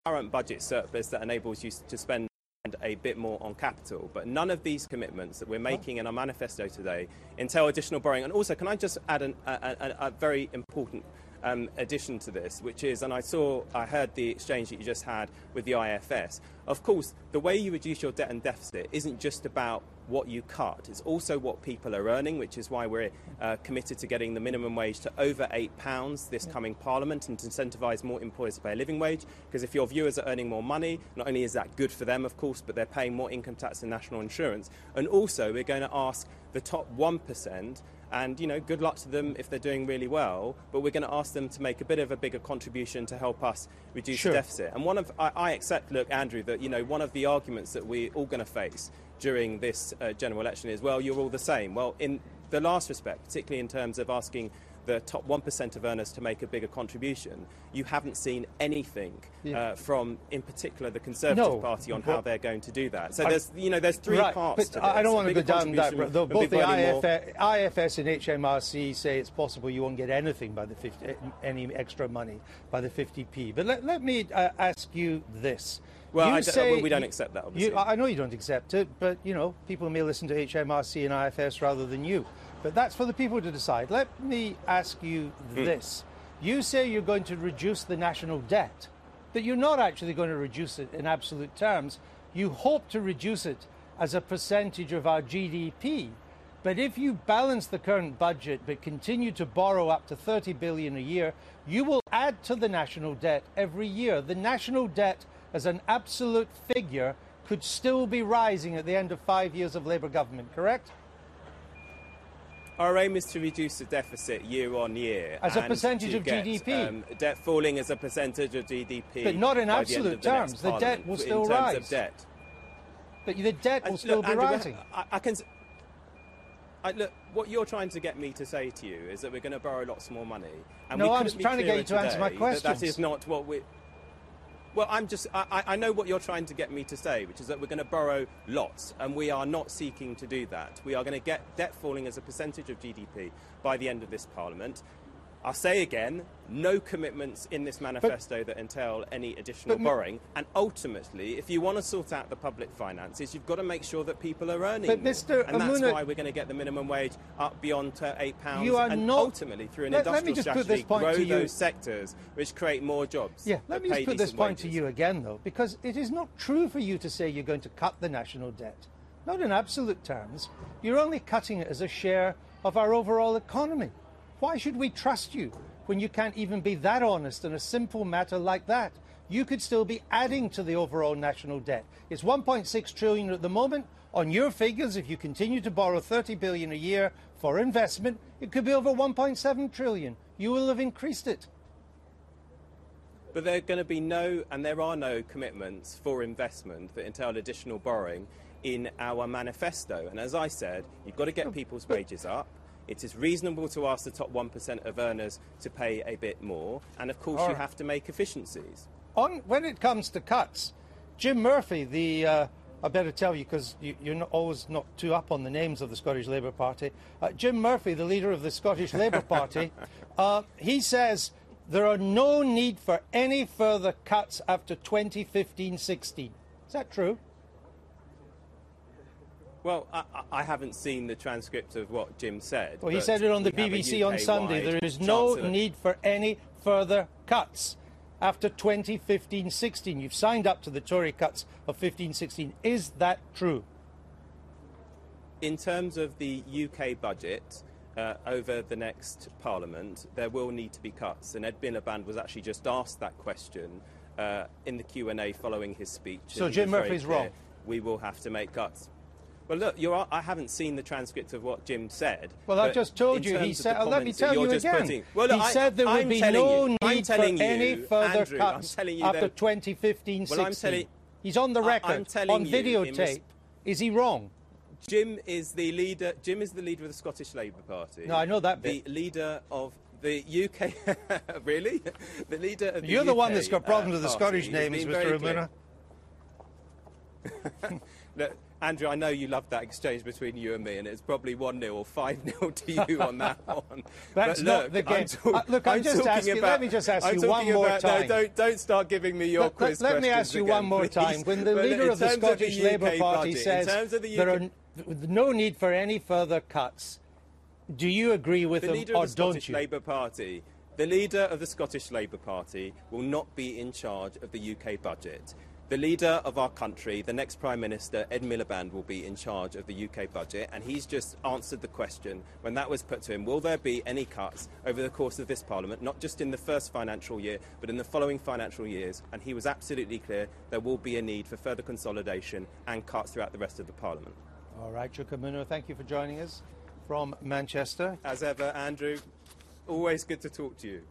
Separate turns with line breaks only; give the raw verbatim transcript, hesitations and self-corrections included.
current budget surplus that enables you to spend a bit more on capital, but none of these commitments that we're making in our manifesto today entail additional borrowing. And also, can I just add an, a, a, a very important um, addition to this, which is, and I saw, I heard the exchange that you just had with the I F S. Of course, the way you reduce your debt and deficit isn't just about what you cut, it's also what people are earning, which is why we're uh, committed to getting the minimum wage to over eight pounds this coming Parliament and to incentivise more employers to pay a living wage, because if your viewers are earning more money, not only is that good for them, of course, but they're paying more income tax and national insurance. And also, we're going to ask the top one percent, and, you know, good luck to them if they're doing really well, but we're going to ask them to make a bit of a bigger contribution to help us reduce
Sure.
the deficit. And one of, I, I accept, look, Andrew, that, you know, one of the arguments that we're all going to face during this uh, general election is, well, you're all the same. Well, in the last respect, particularly in terms of asking the top one percent of earners to make a bigger contribution, you haven't seen anything
yeah.
uh, from, in particular, the Conservative
no,
Party on
well,
how they're going to do that. So
I,
there's, you know, there's three
right,
parts
but
to this.
I don't want
A
to go
bigger
down that road. Though both the I F S, I F S and H M R C say it's possible you won't get anything by the fifty, any extra money by the fifty p. But let, let me uh, ask you this.
Well,
you
I
say,
well, we don't accept that, obviously.
You, I know you don't accept it, but, you know, people may listen to H M R C and I F S rather than you. But that's for the people to decide. Let me ask you
mm.
this. You say you're going to reduce the national debt, but you're not actually going to reduce it in absolute terms. You hope to reduce it as a percentage of our G D P. But if you balance the current budget but continue to borrow up to thirty billion dollars a year, you will add to the national debt every year. The national debt as an absolute figure could still be rising at the end of five years of Labour government, correct?
Our aim is to reduce the deficit year on year.
As a
and
percentage
to
of
get,
G D P.
Um, debt falling as a percentage of G D P.
But not in
by the end
absolute
of the
terms.
next
The debt
Parliament,
will still
in terms
rise.
Of debt.
But the debt will
And
still
look,
be
Andrew,
rising.
I, I can. I, look, what you're trying to get me to say to you is that we're going to borrow lots more money. And
No,
we
I'm
couldn't be
trying to get
clearer
you to answer my
today that
questions.
That is not what we. Well, I'm just. I, I know what you're trying to get me to say, which is that we're going to borrow lots, and we are not seeking to do that. We are going to get debt falling as a percentage of G D P by the end of this Parliament. I'll say again, no commitments in this manifesto but, that entail any additional
but,
borrowing. And ultimately, if you want to sort out the public finances, you've got to make sure that people are earning
but
more.
Mister
And that's
Amuna,
why we're going to get the minimum wage up beyond to eight pounds.
You are
and
not,
ultimately, through an
let,
industrial
let me just
strategy,
put this point
grow
to you.
those sectors which create more jobs.
Yeah, let me
pay
just put this
decent
point
wages.
to you again, though, because it is not true for you to say you're going to cut the national debt. Not in absolute terms. You're only cutting it as a share of our overall economy. Why should we trust you when you can't even be that honest in a simple matter like that? You could still be adding to the overall national debt. It's one point six trillion dollars at the moment. On your figures, if you continue to borrow thirty billion dollars a year for investment, it could be over one point seven trillion dollars. You will have increased it.
But there are going to be no, and there are no commitments for investment that entail additional borrowing in our manifesto. And as I said, you've got to get people's wages up. It is reasonable to ask the top one percent of earners to pay a bit more. And of course,
All
you
right.
have to make efficiencies.
On, when it comes to cuts, Jim Murphy, the uh, I better tell you because you, you're not, always not too up on the names of the Scottish Labour Party. Uh, Jim Murphy, the leader of the Scottish Labour Party, uh, he says there are no need for any further cuts after twenty fifteen sixteen. Is that true?
Well, I, I haven't seen the transcript of what Jim said.
Well, he
but
said it on the
we have
B B C
a
on Sunday.
U K-wide
There is no
Chancellor-
need for any further cuts after twenty fifteen sixteen. You've signed up to the Tory cuts of fifteen sixteen. Is that true?
In terms of the U K budget, uh, over the next Parliament, there will need to be cuts. And Ed Miliband was actually just asked that question uh, in the Q and A following his speech.
So
and he
Jim
was very
Murphy's
clear,
wrong?
We will have to make cuts. Well, look, you're, I haven't seen the transcript of what Jim said.
Well, I
but
just told
in
you. He
terms of
said,
the
uh, let me
comments that
tell
you're
you
just
again.
putting- Well, look,
he
I-
said there would
I'm
be
telling
no
you- I'm
need for
telling you,
any further
Andrew, I'm
cuts
telling you
after
that-
twenty fifteen sixteen.
Well, I'm telling-
He's on the
I-
record,
I'm telling
on
you in
videotape.
res-
Is he wrong?
Jim is the leader. Jim is the leader of the Scottish Labour Party.
No, I know that
The
bit.
leader of the U K. Really? The leader of the
You're the
U K,
one that's got problems
uh,
with the
party
Scottish
has
names,
been
Mister
very clear.
Amuna.
Look, Andrew, I know you loved that exchange between you and me, and it's probably one nil or five nil to you on that one.
That's
but
not
look,
the game.
I'm talk-
uh, look, I'm,
I'm
just asking.
about,
let me just ask
I'm
you one more
about,
time.
No, don't, don't start giving me your
let,
quiz
let, let me
questions
ask you
again,
one more
please.
time. When the
But
leader
in
of the
terms
Scottish
the U K
Labour Party
budget,
says
in terms of the U K,
there are n- no need for any further cuts, do you agree with
the
him
leader
or
of the
don't
Scottish
you?
Labour Party, the leader of the Scottish Labour Party will not be in charge of the U K budget. The leader of our country, the next Prime Minister, Ed Miliband, will be in charge of the U K budget, and he's just answered the question when that was put to him, will there be any cuts over the course of this Parliament, not just in the first financial year, but in the following financial years? And he was absolutely clear there will be a need for further consolidation and cuts throughout the rest of the Parliament.
All right, Chuka Umunna, thank you for joining us from Manchester.
As ever, Andrew, always good to talk to you.